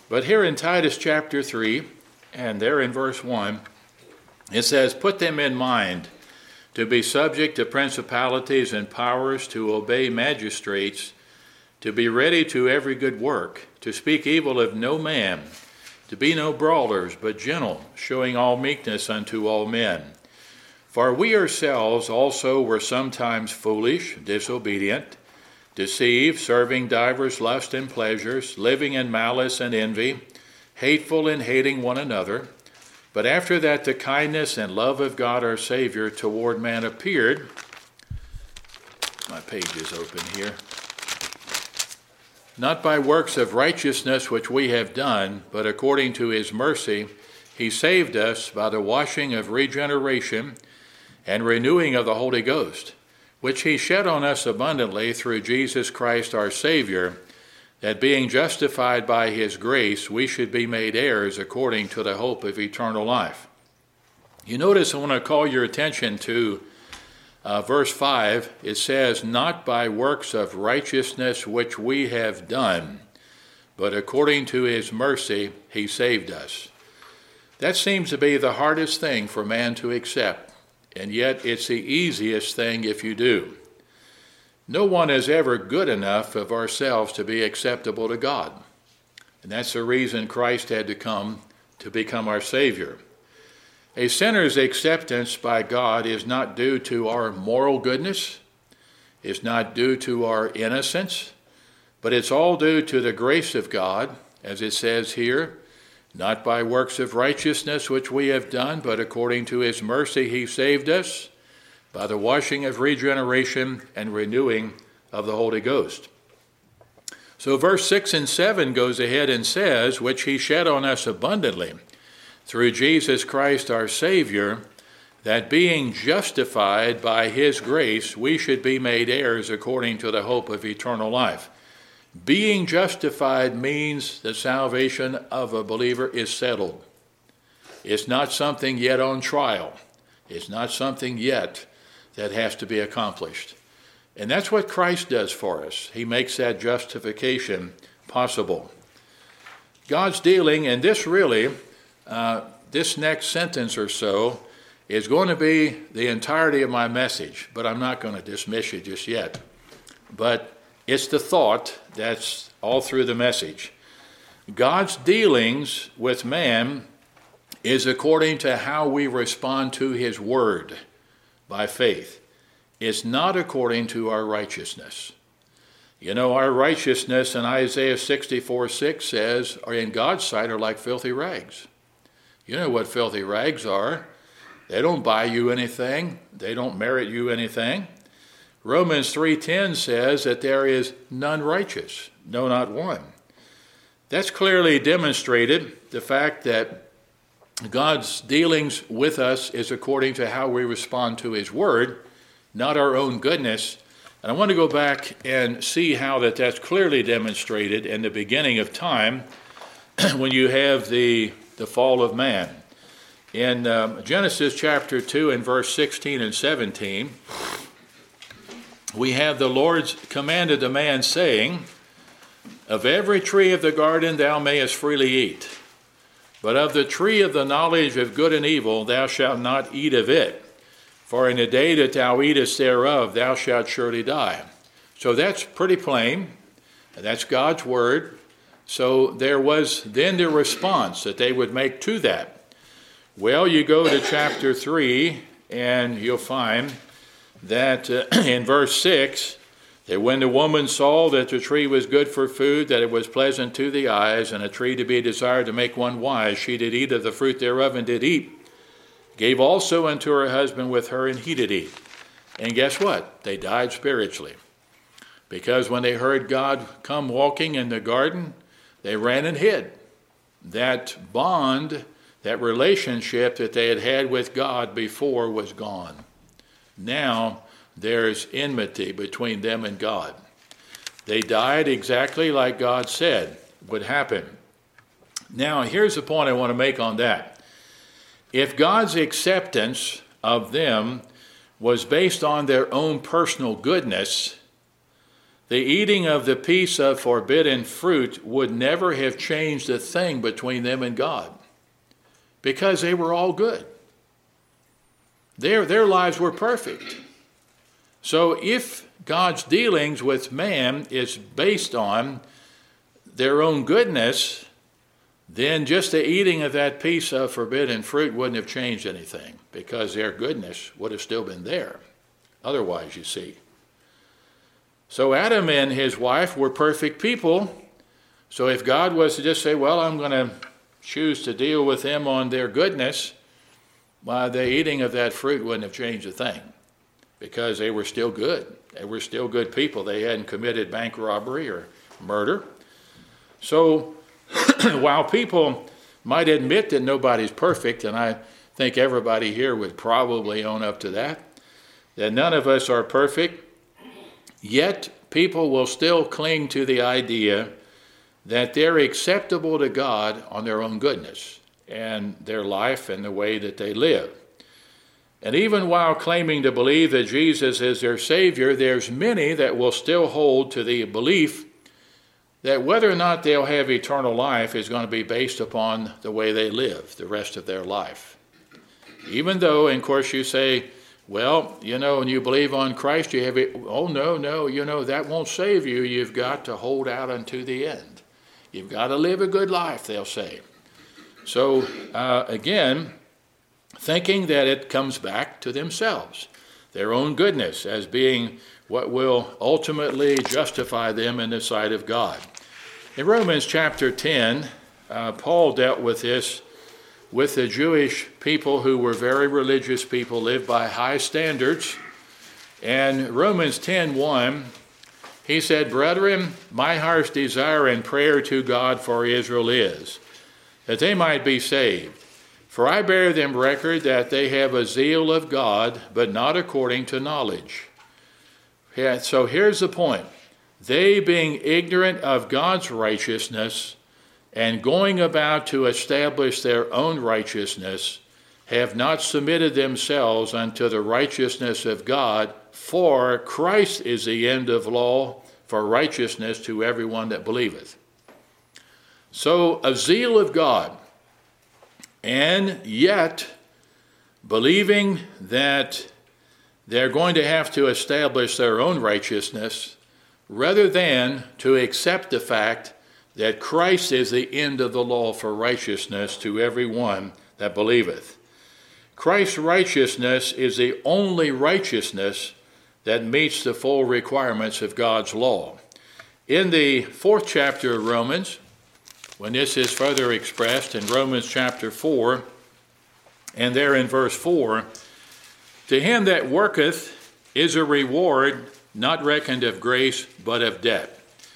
But here in Titus chapter 3, and there in verse 1, it says, "Put them in mind to be subject to principalities and powers, to obey magistrates, to be ready to every good work, to speak evil of no man, to be no brawlers, but gentle, showing all meekness unto all men. For we ourselves also were sometimes foolish, disobedient, deceived, serving divers lusts and pleasures, living in malice and envy, hateful and hating one another. But after that the kindness and love of God our Savior toward man appeared," my page is open here, "not by works of righteousness which we have done, but according to his mercy he saved us by the washing of regeneration and renewing of the Holy Ghost, which he shed on us abundantly through Jesus Christ our Savior, that being justified by his grace, we should be made heirs according to the hope of eternal life." You notice I want to call your attention to verse 5. It says, "Not by works of righteousness which we have done, but according to his mercy he saved us." That seems to be the hardest thing for man to accept, and yet it's the easiest thing if you do. No one is ever good enough of ourselves to be acceptable to God. And that's the reason Christ had to come to become our Savior. A sinner's acceptance by God is not due to our moral goodness, it's not due to our innocence, but it's all due to the grace of God, as it says here, "Not by works of righteousness which we have done, but according to his mercy he saved us, by the washing of regeneration and renewing of the Holy Ghost." So verse 6 and 7 goes ahead and says, "Which he shed on us abundantly through Jesus Christ our Savior, that being justified by his grace, we should be made heirs according to the hope of eternal life." Being justified means the salvation of a believer is settled. It's not something yet on trial. It's not something yet that has to be accomplished. And that's what Christ does for us. He makes that justification possible. God's dealing, and this really, this next sentence or so is going to be the entirety of my message, but I'm not going to dismiss you just yet. But it's the thought that's all through the message. God's dealings with man is according to how we respond to his word by faith. It's not according to our righteousness. You know, our righteousness in Isaiah 64:6 says, or in God's sight, are like filthy rags. You know what filthy rags are. They don't buy you anything. They don't merit you anything. Romans 3:10 says that there is none righteous, no, not one. That's clearly demonstrated, the fact that God's dealings with us is according to how we respond to his word, not our own goodness. And I want to go back and see how that's clearly demonstrated in the beginning of time when you have the fall of man. In Genesis chapter 2 and verse 16 and 17, we have the Lord commanded the man, saying, "Of every tree of the garden thou mayest freely eat, but of the tree of the knowledge of good and evil thou shalt not eat of it. For in the day that thou eatest thereof thou shalt surely die." So that's pretty plain. That's God's word. So there was then the response that they would make to that. Well, you go to chapter 3 and you'll find that in verse 6, that when the woman saw that the tree was good for food, that it was pleasant to the eyes, and a tree to be desired to make one wise, she did eat of the fruit thereof and did eat. Gave also unto her husband with her, and he did eat. And guess what? They died spiritually. Because when they heard God come walking in the garden, they ran and hid. That bond, that relationship that they had had with God before was gone. Now there's enmity between them and God. They died exactly like God said would happen. Now here's the point I want to make on that. If God's acceptance of them was based on their own personal goodness, the eating of the piece of forbidden fruit would never have changed a thing between them and God, because they were all good. Their lives were perfect. So if God's dealings with man is based on their own goodness, then just the eating of that piece of forbidden fruit wouldn't have changed anything, because their goodness would have still been there. Otherwise, you see. So Adam and his wife were perfect people. So if God was to just say, well, I'm going to choose to deal with them on their goodness, well, the eating of that fruit wouldn't have changed a thing, because they were still good. They were still good people. They hadn't committed bank robbery or murder. So while people might admit that nobody's perfect, and I think everybody here would probably own up to that none of us are perfect, yet people will still cling to the idea that they're acceptable to God on their own goodness and their life and the way that they live. And even while claiming to believe that Jesus is their Savior, there's many that will still hold to the belief that whether or not they'll have eternal life is going to be based upon the way they live the rest of their life. Even though, and of course, you say, well, when you believe on Christ, you have it. Oh, no, that won't save you. You've got to hold out unto the end. You've got to live a good life, they'll say. So, again, thinking that it comes back to themselves, their own goodness, as being what will ultimately justify them in the sight of God. In Romans chapter 10, Paul dealt with this with the Jewish people who were very religious people, lived by high standards. And Romans 10:1, he said, "Brethren, my heart's desire and prayer to God for Israel is, that they might be saved. For I bear them record that they have a zeal of God, but not according to knowledge." Yeah, so here's the point. They, being ignorant of God's righteousness and going about to establish their own righteousness, have not submitted themselves unto the righteousness of God, for Christ is the end of law for righteousness to everyone that believeth. So a zeal of God, and yet believing that they're going to have to establish their own righteousness, rather than to accept the fact that Christ is the end of the law for righteousness to everyone that believeth. Christ's righteousness is the only righteousness that meets the full requirements of God's law. In the 4th chapter of Romans, when this is further expressed in Romans chapter 4, and there in verse 4, "To him that worketh is a reward not reckoned of grace, but of debt."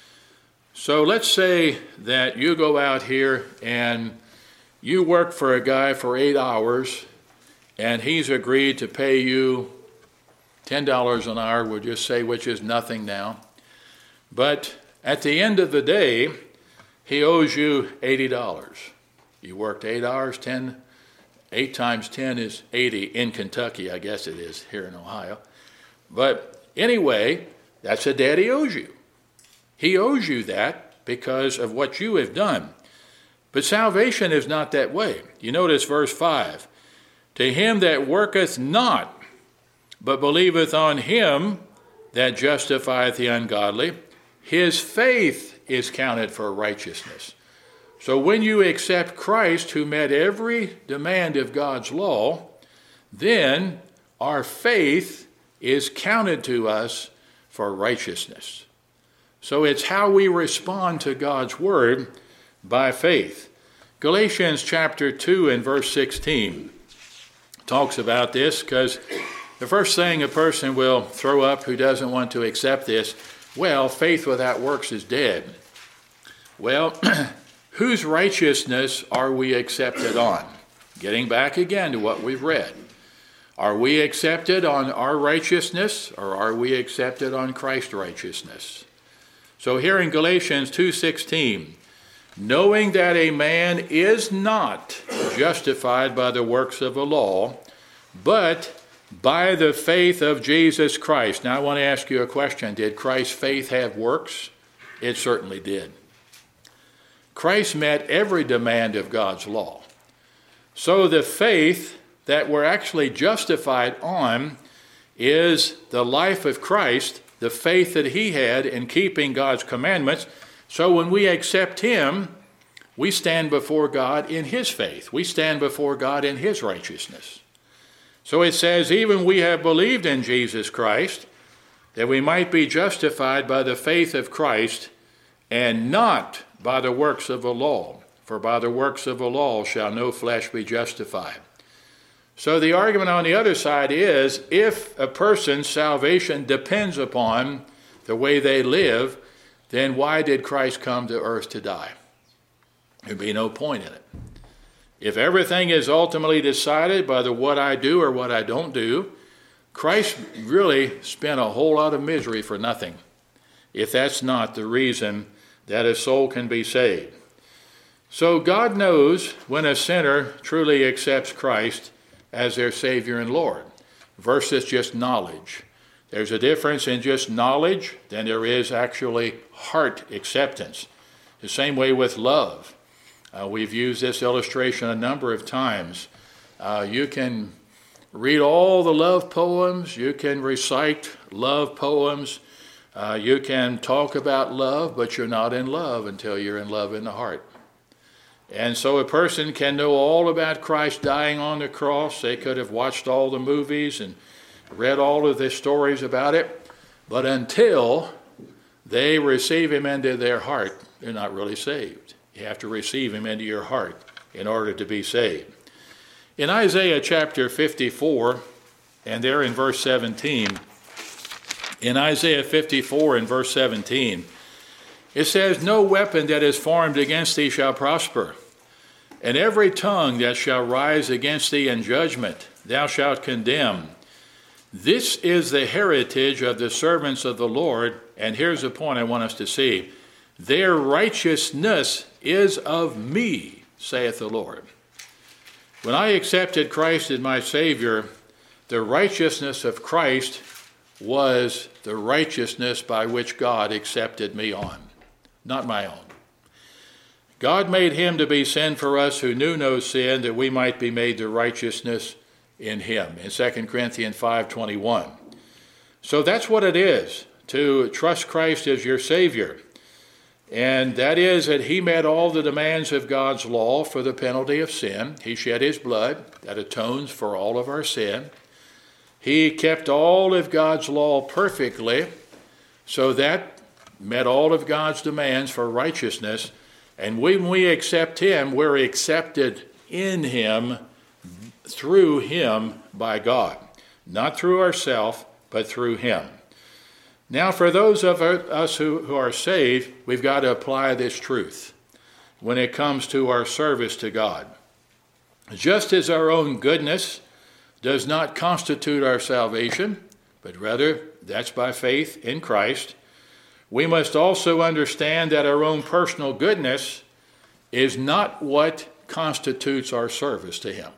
So let's say that you go out here and you work for a guy for 8 hours, and he's agreed to pay you $10 an hour, we'll just say, which is nothing now. But at the end of the day, he owes you $80. You worked 8 hours, 8 times 10 is 80 in Kentucky, I guess it is here in Ohio. But anyway, that's a debt he owes you. He owes you that because of what you have done. But salvation is not that way. You notice verse 5. "To him that worketh not, but believeth on him that justifieth the ungodly, his faith is counted for righteousness." So when you accept Christ, who met every demand of God's law, then our faith is counted to us for righteousness. So it's how we respond to God's word by faith. Galatians chapter 2 and verse 16 talks about this, because the first thing a person will throw up who doesn't want to accept this, well, faith without works is dead. Well, whose righteousness are we accepted on? Getting back again to what we've read. Are we accepted on our righteousness, or are we accepted on Christ's righteousness? So here in Galatians 2:16, "Knowing that a man is not justified by the works of the law, but by the faith of Jesus Christ. Now I want to ask you a question. Did Christ's faith have works? It certainly did. Christ met every demand of God's law. So the faith that we're actually justified on is the life of Christ, the faith that he had in keeping God's commandments. So when we accept him, we stand before God in his faith. We stand before God in his righteousness. So it says, even we have believed in Jesus Christ, that we might be justified by the faith of Christ, and not by the works of the law. For by the works of the law shall no flesh be justified. So the argument on the other side is, if a person's salvation depends upon the way they live, then why did Christ come to earth to die? There'd be no point in it. If everything is ultimately decided by the what I do or what I don't do, Christ really spent a whole lot of misery for nothing, if that's not the reason that a soul can be saved. So God knows when a sinner truly accepts Christ as their Savior and Lord, versus just knowledge. There's a difference in just knowledge than there is actually heart acceptance. The same way with love. We've used this illustration a number of times. You can read all the love poems. You can recite love poems. You can talk about love, but you're not in love until you're in love in the heart. And so a person can know all about Christ dying on the cross. They could have watched all the movies and read all of the stories about it. But until they receive him into their heart, they're not really saved. You have to receive him into your heart in order to be saved. In Isaiah chapter 54, and there in verse 17, in Isaiah 54 and verse 17, it says, no weapon that is formed against thee shall prosper, and every tongue that shall rise against thee in judgment thou shalt condemn. This is the heritage of the servants of the Lord, and here's the point I want us to see. Their righteousness is of me, saith the Lord. When I accepted Christ as my Savior, the righteousness of Christ was the righteousness by which God accepted me on, not my own. God made him to be sin for us who knew no sin, that we might be made the righteousness in him, in 2 Corinthians 5:21. So that's what it is, to trust Christ as your Savior. And that is that he met all the demands of God's law for the penalty of sin. He shed his blood that atones for all of our sin. He kept all of God's law perfectly, so that met all of God's demands for righteousness. And when we accept him, we're accepted in him, through him by God. Not through ourselves, but through him. Now, for those of us who are saved, we've got to apply this truth when it comes to our service to God. Just as our own goodness does not constitute our salvation, but rather that's by faith in Christ, we must also understand that our own personal goodness is not what constitutes our service to him.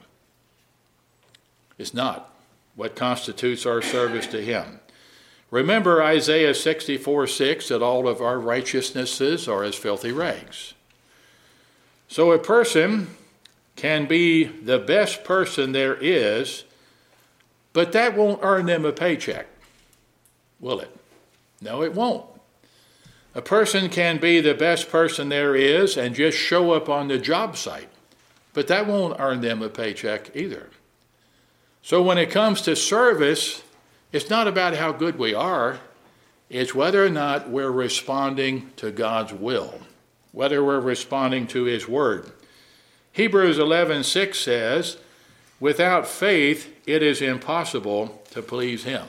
It's not what constitutes our service to him. Remember Isaiah 64:6, that all of our righteousnesses are as filthy rags. So a person can be the best person there is, but that won't earn them a paycheck, will it? No, it won't. A person can be the best person there is and just show up on the job site, but that won't earn them a paycheck either. So when it comes to service, it's not about how good we are. It's whether or not we're responding to God's will, whether we're responding to his word. Hebrews 11:6 says, without faith it is impossible to please him.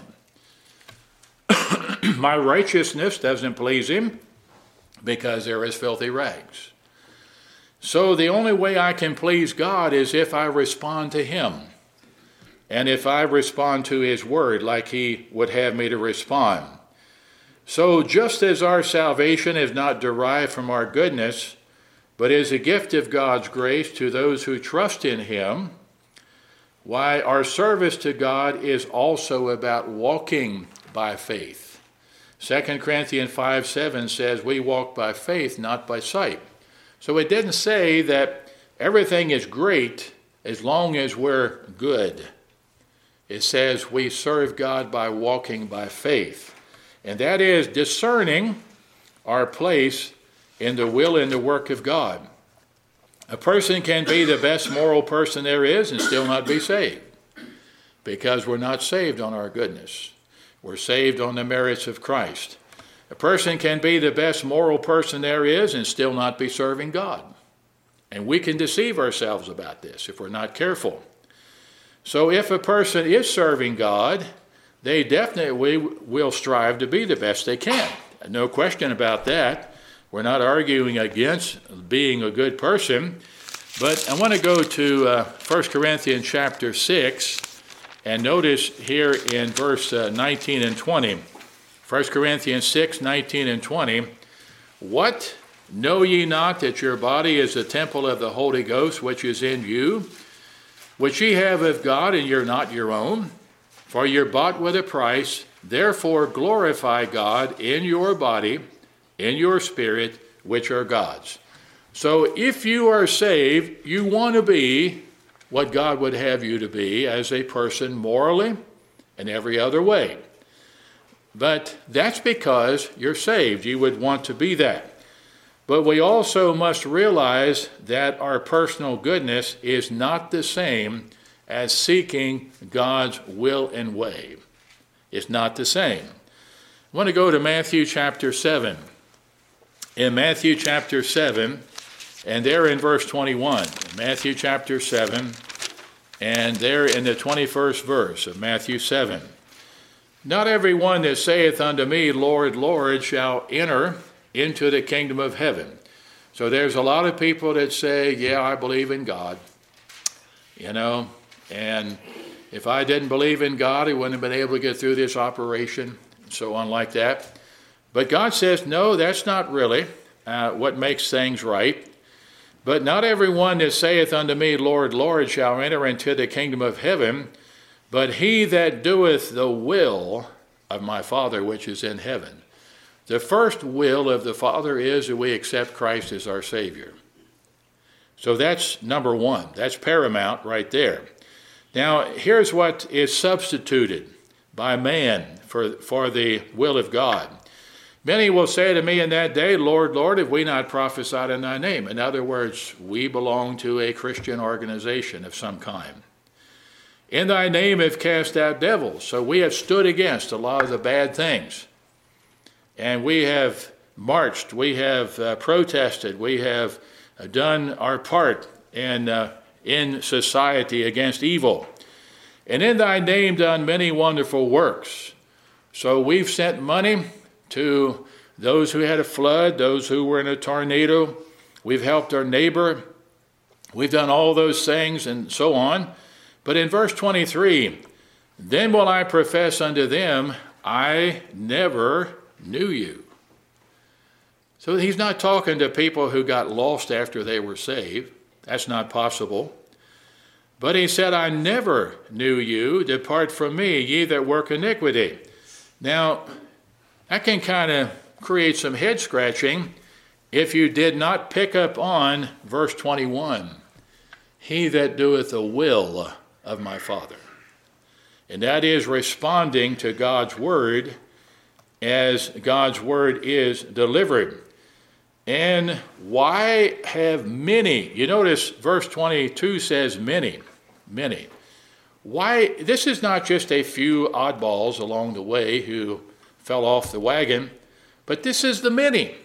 My righteousness doesn't please him because there is filthy rags. So the only way I can please God is if I respond to him. And if I respond to his word like he would have me to respond. So just as our salvation is not derived from our goodness, but is a gift of God's grace to those who trust in him, why our service to God is also about walking by faith. 2 Corinthians 5:7 says we walk by faith, not by sight. So it didn't say that everything is great as long as we're good. It says we serve God by walking by faith. And that is discerning our place in the will and the work of God. A person can be the best moral person there is and still not be saved, because we're not saved on our goodness. We're saved on the merits of Christ. A person can be the best moral person there is and still not be serving God. And we can deceive ourselves about this if we're not careful. So if a person is serving God, they definitely will strive to be the best they can. No question about that. We're not arguing against being a good person. But I want to go to 1 Corinthians chapter 6 and notice here in verse 19 and 20. 1 Corinthians 6, 19 and 20. What? Know ye not that your body is the temple of the Holy Ghost which is in you, which ye have of God, and you're not your own? For you're bought with a price. Therefore glorify God in your body, in your spirit, which are God's. So if you are saved, you want to be what God would have you to be as a person morally and every other way. But that's because you're saved. You would want to be that. But we also must realize that our personal goodness is not the same as seeking God's will and way. It's not the same. I want to go to Matthew chapter 7. In Matthew chapter 7, and there in verse 21, Matthew chapter 7, and there in the 21st verse of Matthew 7. Not every one that saith unto me, Lord, Lord, shall enter into the kingdom of heaven. So there's a lot of people that say, yeah, I believe in God, and if I didn't believe in God, I wouldn't have been able to get through this operation, and so on like that. But God says, no, that's not really what makes things right. But not every one that saith unto me, Lord, Lord, shall enter into the kingdom of heaven, but he that doeth the will of my Father which is in heaven. The first will of the Father is that we accept Christ as our Savior. So that's number one. That's paramount right there. Now, here's what is substituted by man for the will of God. Many will say to me in that day, Lord, Lord, have we not prophesied in thy name? In other words, we belong to a Christian organization of some kind. In thy name have cast out devils. So we have stood against a lot of the bad things. And we have marched, we have protested, we have done our part in society against evil. And in thy name done many wonderful works. So we've sent money to those who had a flood, those who were in a tornado. We've helped our neighbor. We've done all those things and so on. But in verse 23, then will I profess unto them, I never knew you. So he's not talking to people who got lost after they were saved. That's not possible. But he said, I never knew you. Depart from me, ye that work iniquity. Now, that can kind of create some head scratching if you did not pick up on verse 21. He that doeth the will of my Father. And that is responding to God's word as God's word is delivered. And why have many? You notice verse 22 says many. Why? This is not just a few oddballs along the way who fell off the wagon, but this is the many.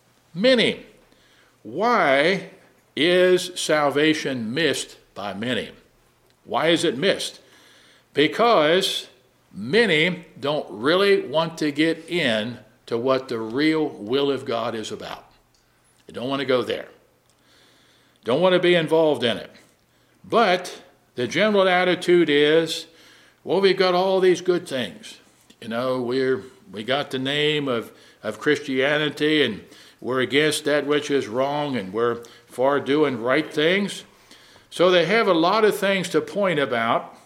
Why is salvation missed by many? Why is it missed? Because many don't really want to get in to what the real will of God is about. They don't want to go there. Don't want to be involved in it. But the general attitude is, well, we've got all these good things. We got the name of Christianity, and we're against that which is wrong, and we're for doing right things. So they have a lot of things to point about,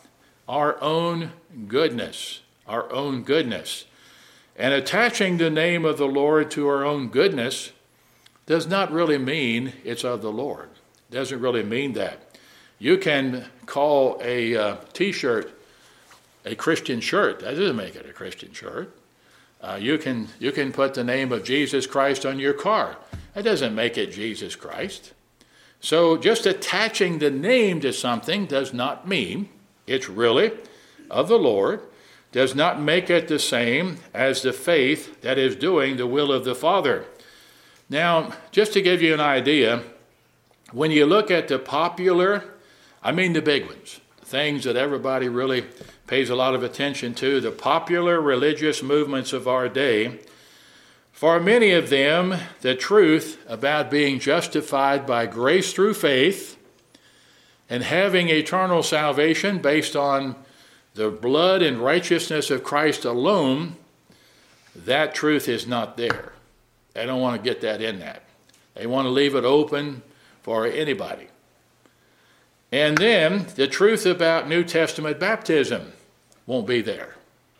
our own goodness, our own goodness. And attaching the name of the Lord to our own goodness does not really mean it's of the Lord. It doesn't really mean that. You can call a t-shirt a Christian shirt. That doesn't make it a Christian shirt. You can put the name of Jesus Christ on your car. That doesn't make it Jesus Christ. So just attaching the name to something does not mean it's really of the Lord, does not make it the same as the faith that is doing the will of the Father. Now, just to give you an idea, when you look at the popular, I mean the big ones, things that everybody really pays a lot of attention to, the popular religious movements of our day, for many of them, the truth about being justified by grace through faith and having eternal salvation based on the blood and righteousness of Christ alone, that truth is not there. They don't want to get that in that. They want to leave it open for anybody. And then the truth about New Testament baptism won't be there.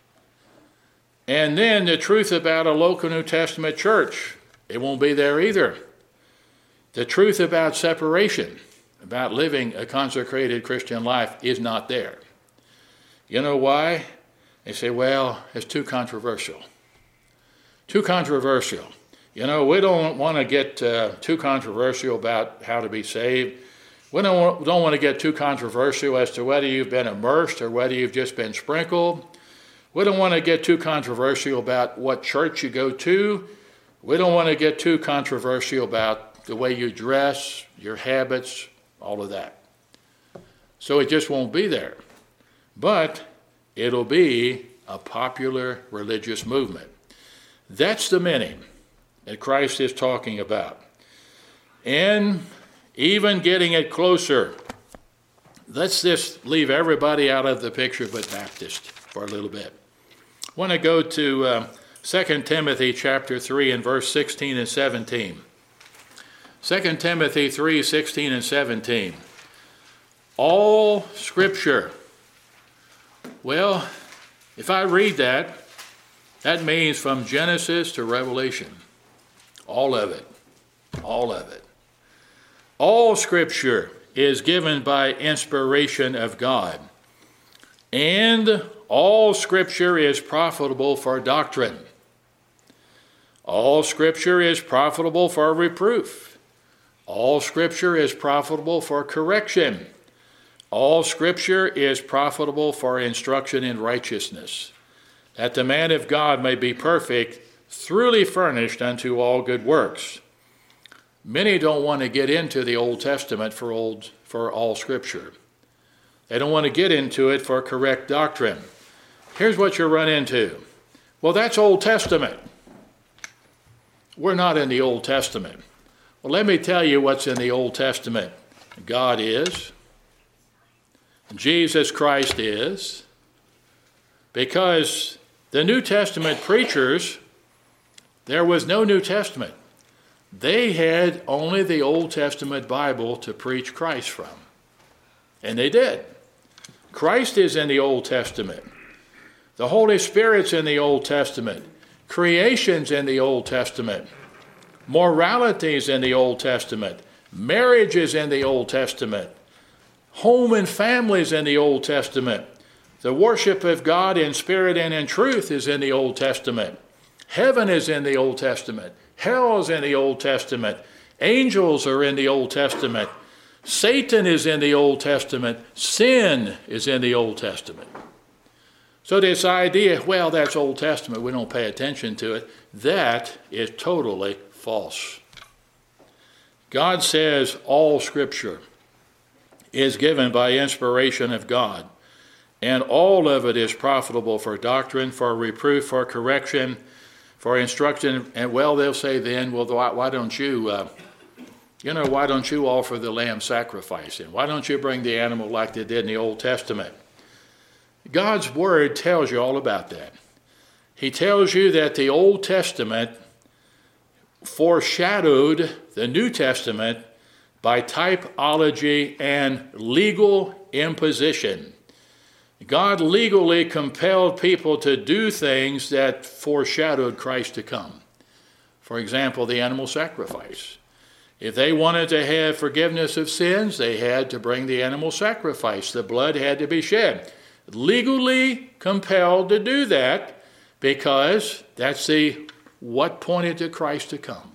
And then the truth about a local New Testament church, it won't be there either. The truth about separation, about living a consecrated Christian life, is not there. You know why? They say, well, it's too controversial. Too controversial. You know, we don't want to get too controversial about how to be saved. We don't want to get too controversial as to whether you've been immersed or whether you've just been sprinkled. We don't want to get too controversial about what church you go to. We don't want to get too controversial about the way you dress, your habits, all of that. So it just won't be there. But it'll be a popular religious movement. That's the meaning that Christ is talking about. And even getting it closer, let's just leave everybody out of the picture but Baptist for a little bit. I want to go to 2 Timothy chapter 3 and verse 16 and 17. 2 Timothy 3, 16 and 17. All Scripture. Well, if I read that, that means from Genesis to Revelation. All of it. All of it. All Scripture is given by inspiration of God, and all Scripture is profitable for doctrine. All Scripture is profitable for reproof. All Scripture is profitable for correction. All Scripture is profitable for instruction in righteousness, that the man of God may be perfect, thoroughly furnished unto all good works. Many don't want to get into the Old Testament for all Scripture. They don't want to get into it for correct doctrine. Here's what you run into. Well, that's Old Testament. We're not in the Old Testament. Well, let me tell you what's in the Old Testament. God is. Jesus Christ is. Because the New Testament preachers, there was no New Testament. They had only the Old Testament Bible to preach Christ from. And they did. Christ is in the Old Testament. The Holy Spirit's in the Old Testament. Creation's in the Old Testament. Morality's in the Old Testament. Marriage is in the Old Testament. Home and families in the Old Testament. The worship of God in spirit and in truth is in the Old Testament. Heaven is in the Old Testament. Hell is in the Old Testament. Angels are in the Old Testament. Satan is in the Old Testament. Sin is in the Old Testament. So this idea, well, that's Old Testament, we don't pay attention to it, that is totally false. God says all Scripture is given by inspiration of God, and all of it is profitable for doctrine, for reproof, for correction, for instruction. And well, they'll say then, well, why don't you offer the lamb sacrifice? And why don't you bring the animal like they did in the Old Testament? God's Word tells you all about that. He tells you that the Old Testament foreshadowed the New Testament by typology and legal imposition. God legally compelled people to do things that foreshadowed Christ to come. For example, the animal sacrifice. If they wanted to have forgiveness of sins, they had to bring the animal sacrifice. The blood had to be shed. Legally compelled to do that because that's what pointed to Christ to come.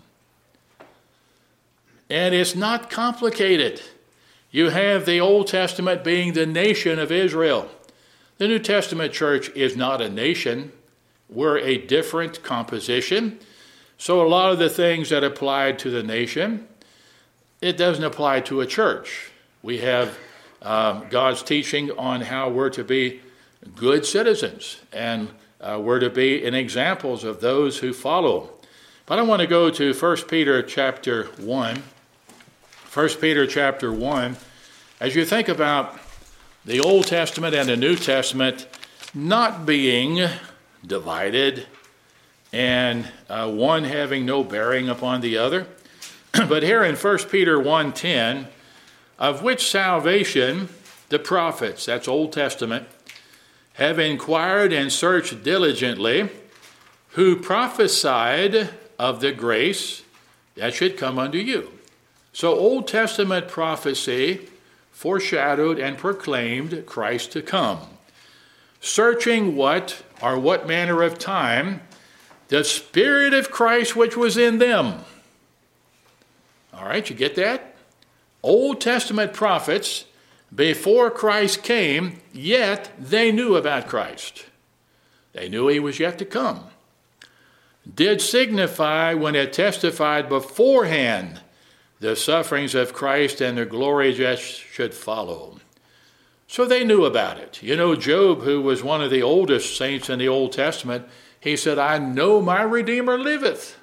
And it's not complicated. You have the Old Testament being the nation of Israel. The New Testament church is not a nation. We're a different composition. So a lot of the things that applied to the nation, it doesn't apply to a church. We have God's teaching on how we're to be good citizens, and we're to be in examples of those who follow. But I want to go to 1 Peter chapter 1. 1 Peter chapter 1. As you think about the Old Testament and the New Testament not being divided and one having no bearing upon the other, but here in 1 Peter 1:10, of which salvation the prophets, that's Old Testament, have inquired and searched diligently, who prophesied of the grace that should come unto you. So Old Testament prophecy foreshadowed and proclaimed Christ to come. Searching what manner of time the Spirit of Christ which was in them. All right, you get that? Old Testament prophets, before Christ came, yet they knew about Christ. They knew he was yet to come. Did signify when it testified beforehand the sufferings of Christ and the glory that should follow. So they knew about it. You know, Job, who was one of the oldest saints in the Old Testament, he said, I know my Redeemer liveth.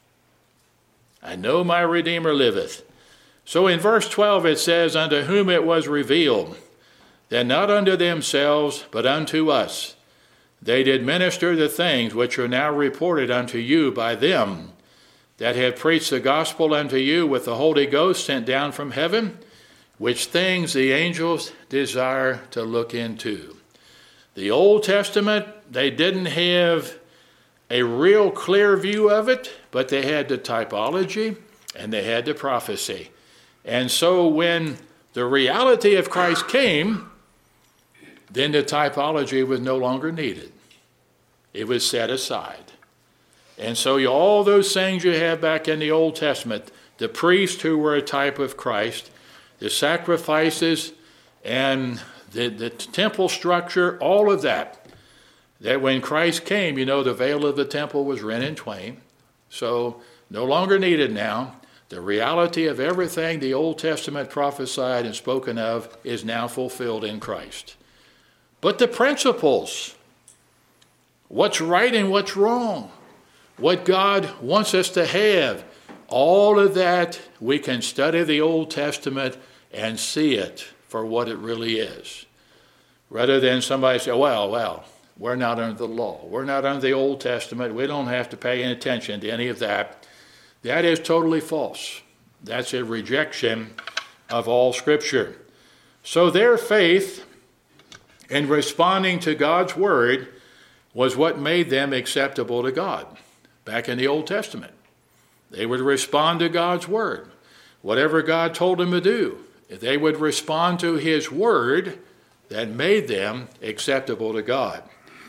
I know my Redeemer liveth. So in verse 12 it says, unto whom it was revealed, that not unto themselves, but unto us, they did minister the things which are now reported unto you by them that have preached the gospel unto you with the Holy Ghost sent down from heaven, which things the angels desire to look into. The Old Testament, they didn't have a real clear view of it, but they had the typology and they had the prophecy. And so when the reality of Christ came, then the typology was no longer needed. It was set aside. And so all those things you have back in the Old Testament, the priests who were a type of Christ, the sacrifices and the temple structure, all of that when Christ came, you know, the veil of the temple was rent in twain. So no longer needed now. The reality of everything the Old Testament prophesied and spoken of is now fulfilled in Christ. But the principles, what's right and what's wrong, what God wants us to have, all of that, we can study the Old Testament and see it for what it really is. Rather than somebody say, well, we're not under the law. We're not under the Old Testament. We don't have to pay any attention to any of that. That is totally false. That's a rejection of all Scripture. So their faith in responding to God's word was what made them acceptable to God. Back in the Old Testament, they would respond to God's word. Whatever God told them to do, they would respond to his word that made them acceptable to God.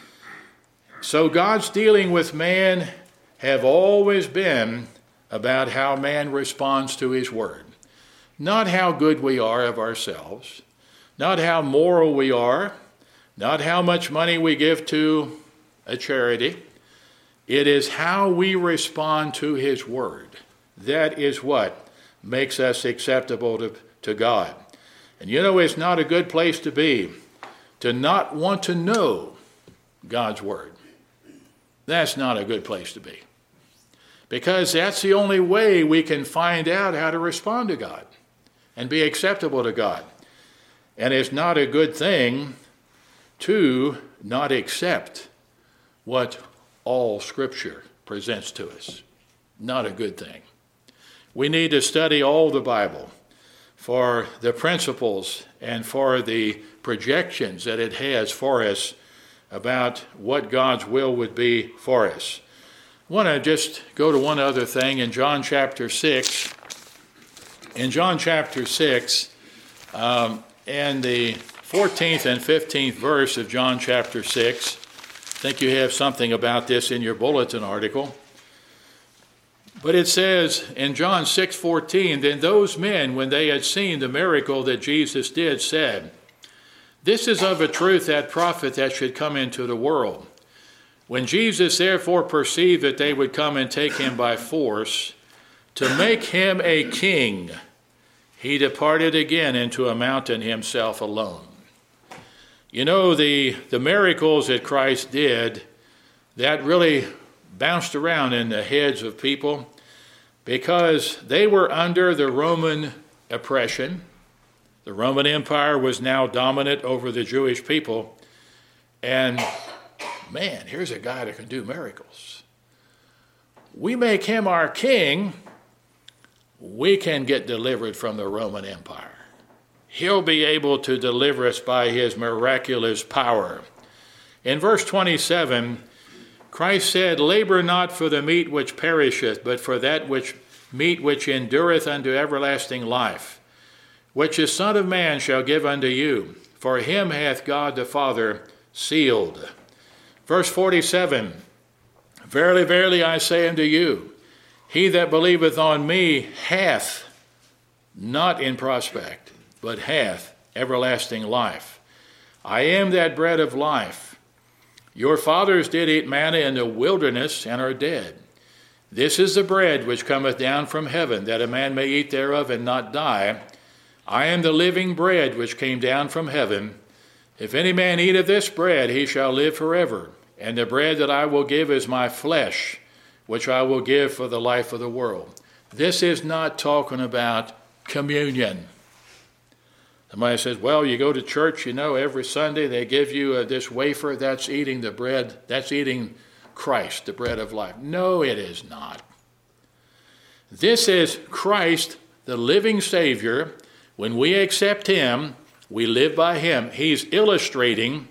So God's dealing with man have always been about how man responds to his word. Not how good we are of ourselves, not how moral we are, not how much money we give to a charity. It is how we respond to his word. That is what makes us acceptable to God. And you know, it's not a good place to be, to not want to know God's word. That's not a good place to be. Because that's the only way we can find out how to respond to God and be acceptable to God. And it's not a good thing to not accept what all Scripture presents to us. Not a good thing. We need to study all the Bible. for the principles and for the projections that it has for us about what God's will would be for us. I want to just go to one other thing in John chapter 6. In John chapter 6, and the 14th and 15th verse of John chapter 6, I think you have something about this in your bulletin article. But it says in John 6:14, then those men, when they had seen the miracle that Jesus did, said, this is of a truth that prophet that should come into the world. When Jesus therefore perceived that they would come and take him by force, to make him a king, he departed again into a mountain himself alone. You know, the miracles that Christ did, that really bounced around in the heads of people because they were under the Roman oppression. The Roman Empire was now dominant over the Jewish people. And man, here's a guy that can do miracles. We make him our king, we can get delivered from the Roman Empire. He'll be able to deliver us by his miraculous power. In verse 27, Christ said, labor not for the meat which perisheth, but for that meat which endureth unto everlasting life, which the Son of Man shall give unto you. For him hath God the Father sealed. Verse 47, verily, verily, I say unto you, he that believeth on me hath, not in prospect, but hath everlasting life. I am that bread of life. Your fathers did eat manna in the wilderness and are dead. This is the bread which cometh down from heaven, that a man may eat thereof and not die. I am the living bread which came down from heaven. If any man eat of this bread, he shall live forever. And the bread that I will give is my flesh, which I will give for the life of the world. This is not talking about communion. Somebody says, well, you go to church, every Sunday they give you this wafer. That's eating the bread. That's eating Christ, the bread of life. No, it is not. This is Christ, the living Savior. When we accept him, we live by him. He's illustrating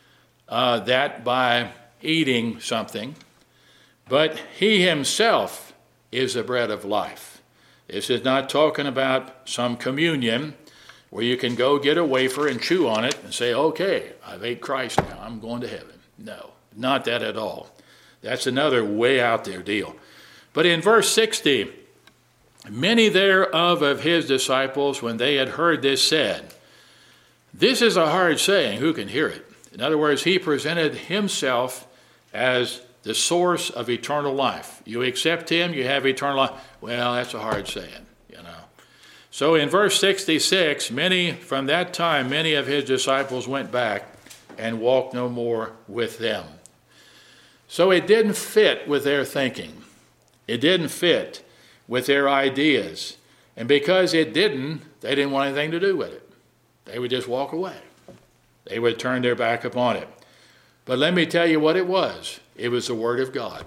that by eating something. But he himself is the bread of life. This is not talking about some communion where you can go get a wafer and chew on it and say, okay, I've ate Christ now, I'm going to heaven. No, not that at all. That's another way out there deal. But in verse 60, many thereof of his disciples, when they had heard this, said, this is a hard saying, who can hear it? In other words, he presented himself as the source of eternal life. You accept him, you have eternal life. Well, that's a hard saying. So in verse 66, from that time, many of his disciples went back and walked no more with them. So it didn't fit with their thinking. It didn't fit with their ideas. And because it didn't, they didn't want anything to do with it. They would just walk away. They would turn their back upon it. But let me tell you what it was. It was the Word of God.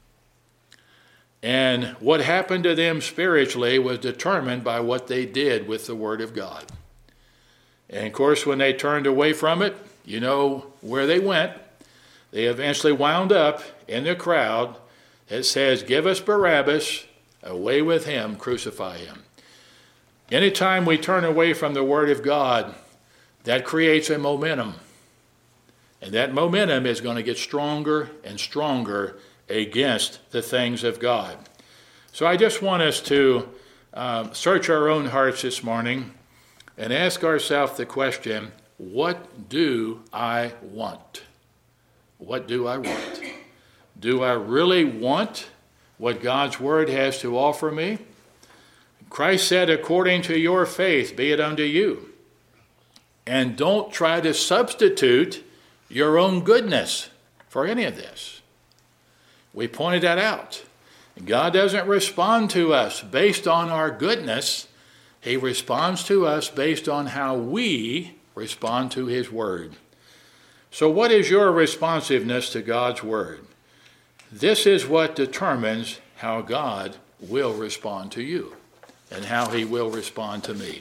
And what happened to them spiritually was determined by what they did with the Word of God. And of course, when they turned away from it, you know where they went. They eventually wound up in the crowd that says, give us Barabbas, away with him, crucify him. Anytime we turn away from the Word of God, that creates a momentum. And that momentum is going to get stronger and stronger against the things of God. So I just want us to search our own hearts this morning and ask ourselves the question, what do I want? What do I want? Do I really want what God's Word has to offer me? Christ said, according to your faith, be it unto you. And don't try to substitute your own goodness for any of this. We pointed that out. God doesn't respond to us based on our goodness. He responds to us based on how we respond to his word. So what is your responsiveness to God's word? This is what determines how God will respond to you and how he will respond to me.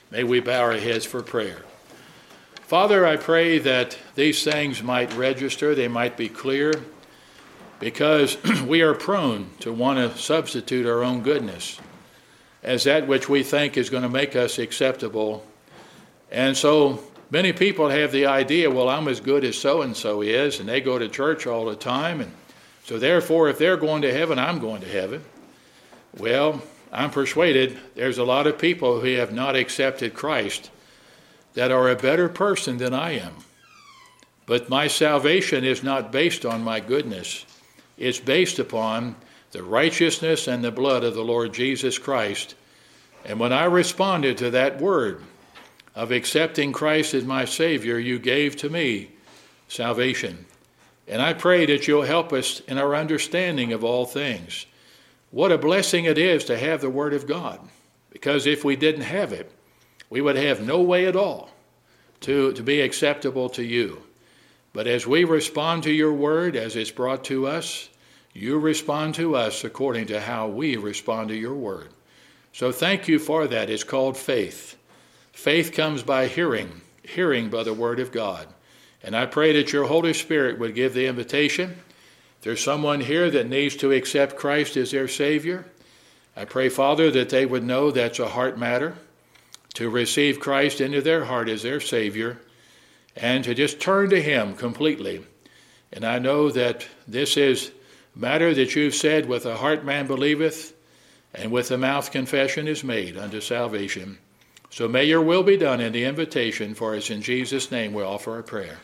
May we bow our heads for prayer. Father, I pray that these things might register, they might be clear, because we are prone to want to substitute our own goodness as that which we think is going to make us acceptable. And so many people have the idea, well, I'm as good as so-and-so is, and they go to church all the time, and so therefore if they're going to heaven, I'm going to heaven. Well, I'm persuaded there's a lot of people who have not accepted Christ that are a better person than I am. But my salvation is not based on my goodness. It's based upon the righteousness and the blood of the Lord Jesus Christ. And when I responded to that word of accepting Christ as my Savior, you gave to me salvation. And I pray that you'll help us in our understanding of all things. What a blessing it is to have the Word of God, because if we didn't have it, we would have no way at all to be acceptable to you. But as we respond to your word, as it's brought to us, you respond to us according to how we respond to your word. So thank you for that. It's called faith. Faith comes by hearing, hearing by the word of God. And I pray that your Holy Spirit would give the invitation. If there's someone here that needs to accept Christ as their Savior, I pray, Father, that they would know that's a heart matter, to receive Christ into their heart as their Savior, and to just turn to him completely. And I know that this is a matter that you've said, with the heart man believeth, and with the mouth confession is made unto salvation. So may your will be done in the invitation, for it's in Jesus' name we offer a prayer.